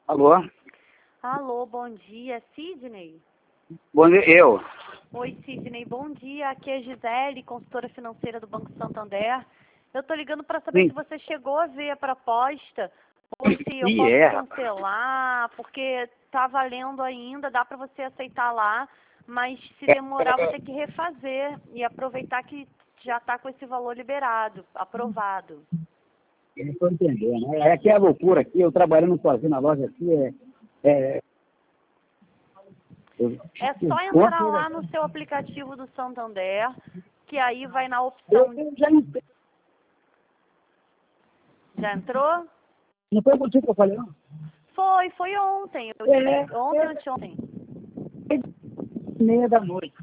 Alô? Alô, bom dia, Sidney? Bom dia, eu. Oi, Sidney, bom dia. Aqui é Gisele, consultora financeira do Banco Santander. Eu estou ligando para saber Sim. se você chegou a ver a proposta ou se eu E posso é, cancelar, porque está valendo ainda, dá para você aceitar lá, mas se demorar vou ter que refazer e aproveitar que já está com esse valor liberado, aprovado. eu não estou entendendo. É que é a loucura aqui, eu trabalhando sozinho na loja aqui, É só entrar lá no seu aplicativo do Santander, que aí vai na opção... eu já entrei. Já entrou? Não foi contigo que eu falei, não? Foi ontem. Ontem ou anteontem. 10h30 da noite.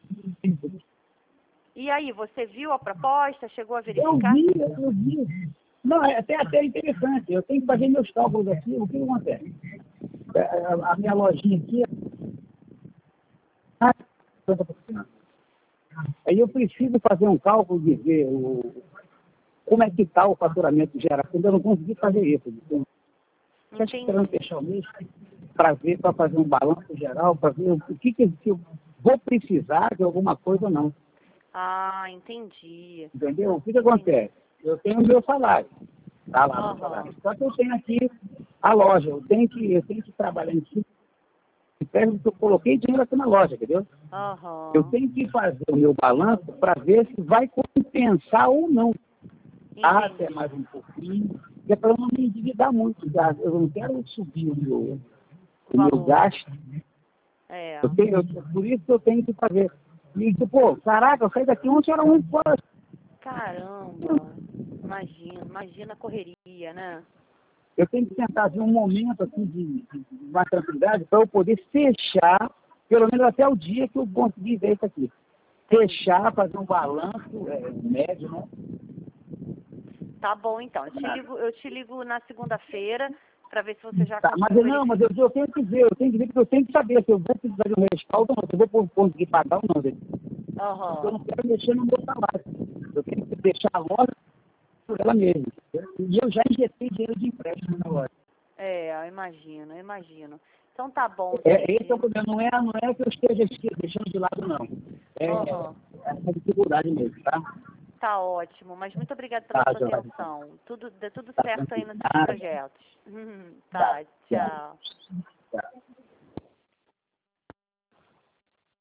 E aí, você viu a proposta? Chegou a Eu verificar? vi, eu vi. Não, é até interessante. Eu tenho que fazer meus cálculos aqui. O que acontece? A minha lojinha aqui é 50%. Aí eu preciso fazer um cálculo de ver como é que está o faturamento geral. Eu ainda não consegui fazer isso. Estou esperando Entendi. fechar o mês para fazer um balanço geral, para ver o que eu vou precisar de alguma coisa ou não. Ah, entendi. Entendeu? O que acontece? Eu tenho o meu salário. Está lá no Aham. salário. Só que eu tenho aqui a loja. Eu tenho que trabalhar em cima. Eu coloquei dinheiro aqui na loja, entendeu? Eu Aham. tenho que fazer o meu balanço para ver se vai compensar ou não. Até Entendi. mais um pouquinho, que é para eu não me endividar muito. Já. Eu não quero subir o meu Valor. gasto. É. Por isso que eu tenho que fazer. E, pô, caraca, eu saí daqui ontem, era 8 horas. Caramba. Imagina a correria, né? Eu tenho que tentar ver um momento assim, de mais tranquilidade para eu poder fechar, pelo menos até o dia que eu conseguir ver isso aqui. Fechar, fazer um balanço médio, né? Tá bom, então. Eu te ligo na segunda-feira para ver se você já Tá, mas conseguiu não, mas verificar. eu tenho que ver, porque eu tenho que saber se eu vou precisar de um respaldo ou não, se eu vou conseguir pagar ou não. Porque eu Aham. não quero mexer no meu salário. Eu tenho que deixar a loja por ela mesma. Entendeu? E eu já injetei dinheiro de empréstimo na loja. É, eu imagino. Então tá bom, Esse é o Sidney. problema, não é que eu esteja deixando de lado, não. Aham. É essa dificuldade mesmo, tá? Tá ótimo, mas muito obrigada pela Tá, sua Jorge. atenção. Dê tudo Tá certo aí tranquilo. nos seus Tá, projetos. tá, Tá, tchau. tchau. Tá.